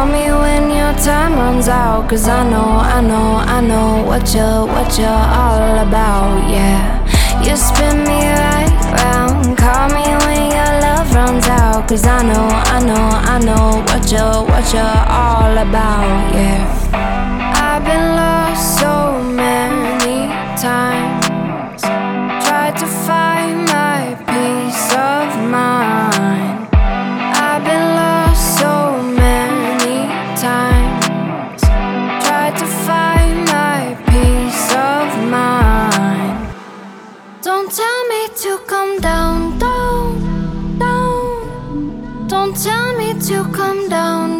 Call me when your time runs out, 'cause I know what you're all about, yeah. You spin me right round. Call me when your love runs out, 'cause I know what you're all about, yeah. I've been lost so many times, tried to find my peace of mind. I've been lost so many times, tried to find my peace of mind. Don't tell me to come down, down, down. Don't tell me to come down.